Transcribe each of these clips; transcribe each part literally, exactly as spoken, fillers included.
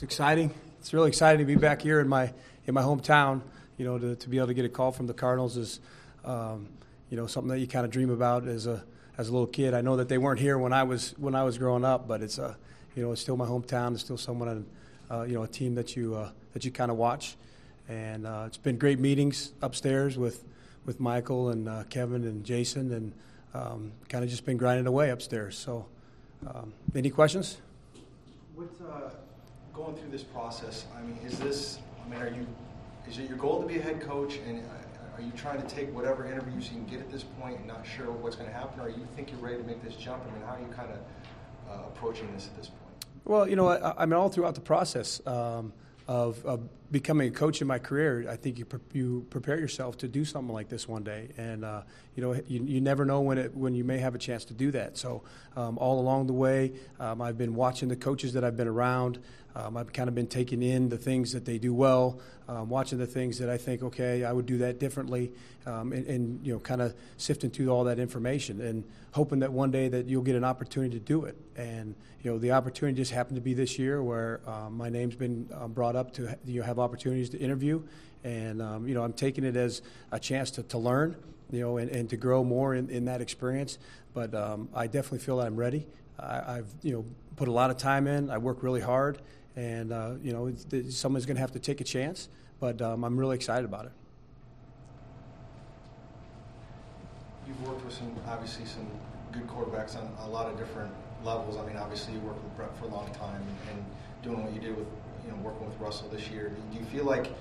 It's exciting. It's really exciting to be back here in my in my hometown. You know, to, to be able to get a call from the Cardinals is, um, you know, something that you kind of dream about as a as a little kid. I know that they weren't here when I was when I was growing up, but it's a, you know, it's still my hometown. It's still someone, uh, you know, a team that you uh, that you kind of watch, and uh, it's been great meetings upstairs with with Michael and uh, Kevin and Jason, and um, kind of just been grinding away upstairs. So, um, any questions? With uh, going through this process, I mean, is this? I mean, are you? Is it your goal to be a head coach, and uh, are you trying to take whatever interviews you can get at this point, and not sure what's going to happen, or you think you're ready to make this jump? I mean, how are you kind of uh, approaching this at this point? Well, you know, I, I mean, all throughout the process um, of, of becoming a coach in my career, I think you pre- you prepare yourself to do something like this one day, and uh, you know, you, you never know when it when you may have a chance to do that. So, um, all along the way, um, I've been watching the coaches that I've been around. Um, I've kind of been taking in the things that they do well, um, watching the things that I think, okay, I would do that differently, um, and, and you know, kind of sifting through all that information and hoping that one day that you'll get an opportunity to do it. And you know, the opportunity just happened to be this year where um, my name's been um, brought up to you know, have opportunities to interview, and um, you know, I'm taking it as a chance to, to learn, you know, and, and to grow more in, in that experience. But um, I definitely feel that I'm ready. I, I've you know put a lot of time in. I work really hard. And, uh, you know, it's, it's, someone's going to have to take a chance, but um, I'm really excited about it. You've worked with some, obviously, some good quarterbacks on a lot of different levels. I mean, obviously, you worked with Brett for a long time, and, and doing what you did with, you know, working with Russell this year. Do you feel like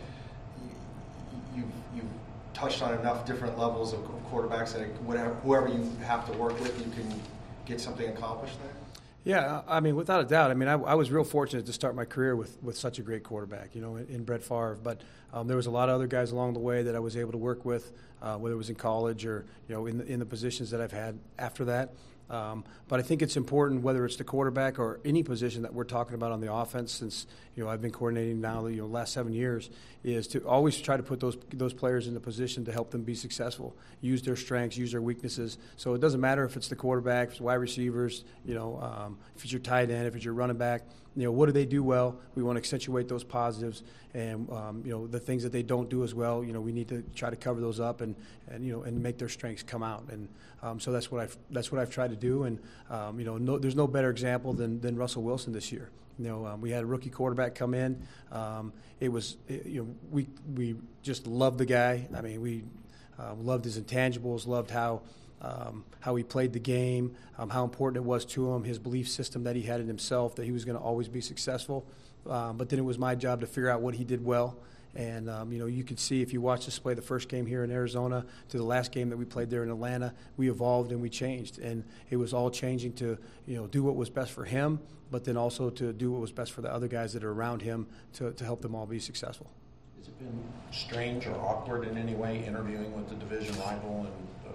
you've, you've touched on enough different levels of quarterbacks that whatever, whoever you have to work with, you can get something accomplished there? Yeah, I mean, without a doubt. I mean, I, I was real fortunate to start my career with, with such a great quarterback, you know, in, in Brett Favre. But um, there was a lot of other guys along the way that I was able to work with, uh, whether it was in college or, you know, in the, in the positions that I've had after that. Um, but I think it's important, whether it's the quarterback or any position that we're talking about on the offense, since, you know, I've been coordinating now, you know, the last seven years, is to always try to put those those players in a position to help them be successful, use their strengths, use their weaknesses. So it doesn't matter if it's the quarterback, if it's wide receivers, you know, um, if it's your tight end, if it's your running back, you know, what do they do well? We want to accentuate those positives, and um, you know, the things that they don't do as well, you know, we need to try to cover those up and, and you know, and make their strengths come out. And um, so that's what I've that's what I've tried to do. And um, you know, no, there's no better example than than Russell Wilson this year. You know, um, we had a rookie quarterback come in. Um, it was, it, you know, we we just loved the guy. I mean, we uh, loved his intangibles, loved how um, how he played the game, um, how important it was to him, his belief system that he had in himself, that he was going to always be successful. Um, but then it was my job to figure out what he did well. And, um, you know, you could see if you watched us play the first game here in Arizona to the last game that we played there in Atlanta, we evolved and we changed. And it was all changing to, you know, do what was best for him, but then also to do what was best for the other guys that are around him to, to help them all be successful. Has it been strange or awkward in any way interviewing with the division rival and uh,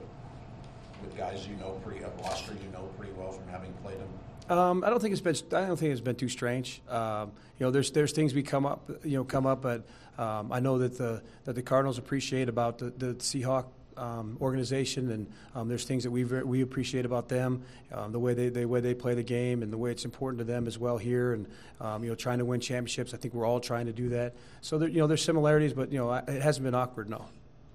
with guys you know pretty, a roster you know pretty well from having played them? Um, I don't think it's been. I don't think it's been too strange. Um, you know, there's there's things we come up. You know, come up, but um, I know that the that the Cardinals appreciate about the the Seahawk um, organization, and um, there's things that we we appreciate about them, um, the way they the way they play the game, and the way it's important to them as well here, and um, you know, trying to win championships. I think we're all trying to do that. So there, you know, there's similarities, but you know, it hasn't been awkward. No.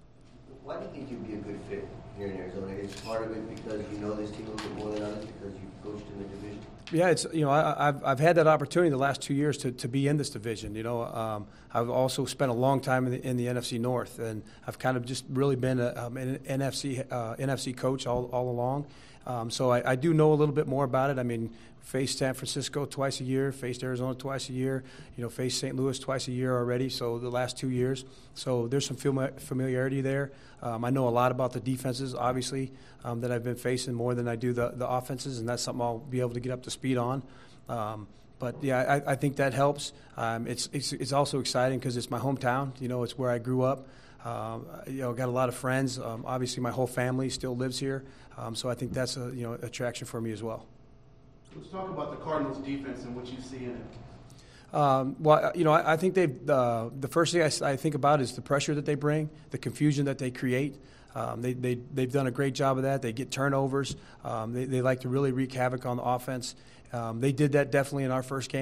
Why do you think you'd be a good fit here in Arizona? Is part of it because you know this team a little bit more than others because you've coached in the division? Yeah, it's you know I, I've I've had that opportunity the last two years to, to be in this division. You know, um, I've also spent a long time in the, in the N F C North, and I've kind of just really been a, um, an N F C uh, N F C coach all all along. Um, so I, I do know a little bit more about it. I mean, faced San Francisco twice a year, faced Arizona twice a year, you know, faced Saint Louis twice a year already, so the last two years. So there's some familiarity there. Um, I know a lot about the defenses, obviously, um, that I've been facing more than I do the, the offenses, and that's something I'll be able to get up to speed on. Um, but, yeah, I, I think that helps. Um, it's, it's, it's also exciting because it's my hometown. You know, it's where I grew up. Um, you know, got a lot of friends. Um, obviously, my whole family still lives here, um, so I think that's a you know attraction for me as well. Let's talk about the Cardinals' defense and what you see in it. Um, well, you know, I, I think they've uh, the first thing I, I think about is the pressure that they bring, the confusion that they create. Um, they, they they've done a great job of that. They get turnovers. Um, they, they like to really wreak havoc on the offense. Um, they did that definitely in our first game.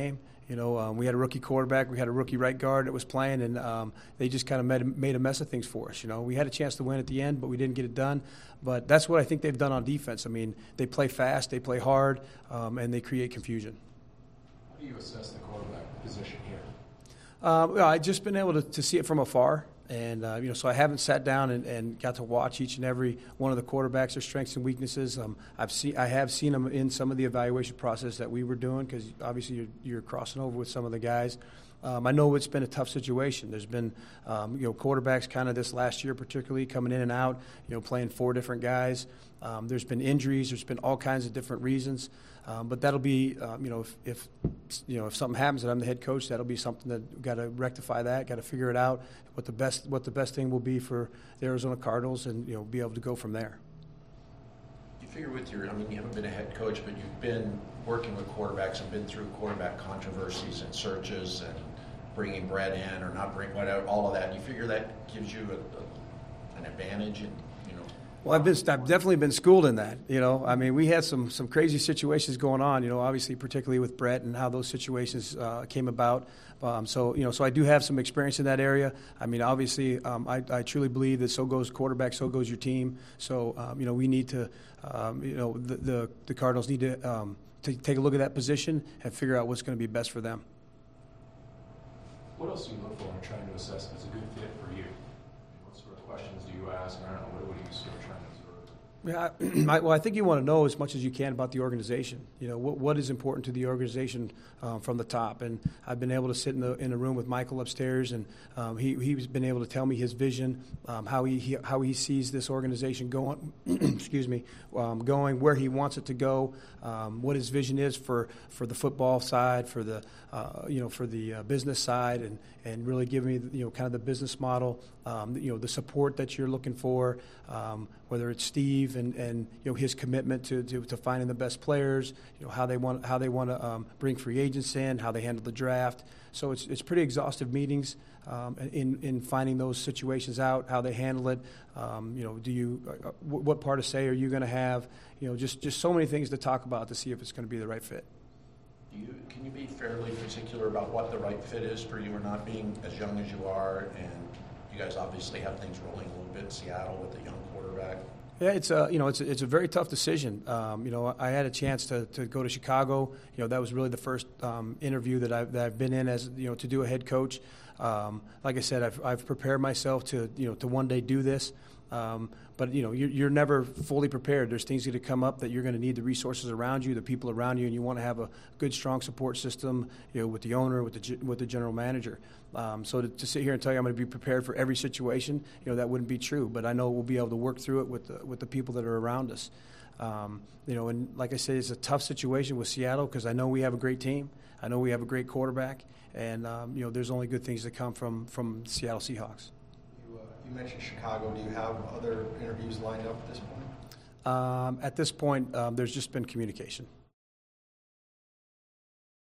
You know, um, we had a rookie quarterback, we had a rookie right guard that was playing, and um, they just kind of made, made a mess of things for us. You know, we had a chance to win at the end, but we didn't get it done. But that's what I think they've done on defense. I mean, they play fast, they play hard, um, and they create confusion. How do you assess the quarterback position here? Um, well, I've just been able to, to see it from afar. And, uh, you know, so I haven't sat down and, and got to watch each and every one of the quarterbacks, their strengths and weaknesses. Um, I've seen, I have seen them in some of the evaluation process that we were doing because obviously you're, you're crossing over with some of the guys. Um, I know it's been a tough situation. There's been, um, you know, quarterbacks kind of this last year particularly coming in and out, you know, playing four different guys. Um, there's been injuries. There's been all kinds of different reasons. Um, but that'll be, um, you know, if, if, you know, if something happens and I'm the head coach, that'll be something that we've got to rectify that, got to figure it out, what the best what the best thing will be for the Arizona Cardinals and, you know, be able to go from there. You figure with your, I mean, you haven't been a head coach, but you've been working with quarterbacks and been through quarterback controversies and searches and bringing Brett in or not bring whatever, all of that. You figure that gives you a, a, an advantage in, you know? Well, I've been I've definitely been schooled in that. You know, I mean, we had some some crazy situations going on. You know, obviously, particularly with Brett and how those situations uh, came about. Um, so you know, so I do have some experience in that area. I mean, obviously, um, I, I truly believe that so goes quarterback, so goes your team. So um, you know, we need to, um, you know, the, the the Cardinals need to, um, to take a look at that position and figure out what's going to be best for them. What else do you look for in trying to assess if it's a good fit for you? What sort of questions do you ask? I don't know. What, what are you sort of trying to observe? Yeah, I, well, I think you want to know as much as you can about the organization. You know, what what is important to the organization um, from the top. And I've been able to sit in the in a room with Michael upstairs, and um, he he's been able to tell me his vision, um, how he, he how he sees this organization going. excuse me, um, going where he wants it to go. Um, what his vision is for, for the football side, for the uh, you know for the uh, business side, and, and really give me you know kind of the business model. Um, you know the support that you're looking for, um, whether it's Steve and, and you know his commitment to, to, to finding the best players. You know how they want how they want to um, bring free agents in, how they handle the draft. So it's it's pretty exhaustive meetings um, in in finding those situations out, how they handle it. Um, you know, do you uh, what part of say are you going to have? You know, just just so many things to talk about to see if it's going to be the right fit. Do you, can you be fairly particular about what the right fit is for you, or not being as young as you are, and you guys obviously have things rolling a little bit in Seattle with a young quarterback? Yeah, it's a you know it's a, it's a very tough decision. Um, you know, I had a chance to, to go to Chicago. You know, that was really the first um, interview that I've that I've been in as you know to do a head coach. Um, like I said, I've I've prepared myself to you know to one day do this. Um, but you know, you're, you're never fully prepared. There's things that come up that you're going to need the resources around you, the people around you, and you want to have a good, strong support system. You know, with the owner, with the with the general manager. Um, so to, to sit here and tell you I'm going to be prepared for every situation, you know, that wouldn't be true. But I know we'll be able to work through it with the, with the people that are around us. Um, you know, and like I said, it's a tough situation with Seattle because I know we have a great team. I know we have a great quarterback, and um, you know, there's only good things that come from from Seattle Seahawks. You mentioned Chicago. Do you have other interviews lined up at this point? Um, at this point, um, there's just been communication.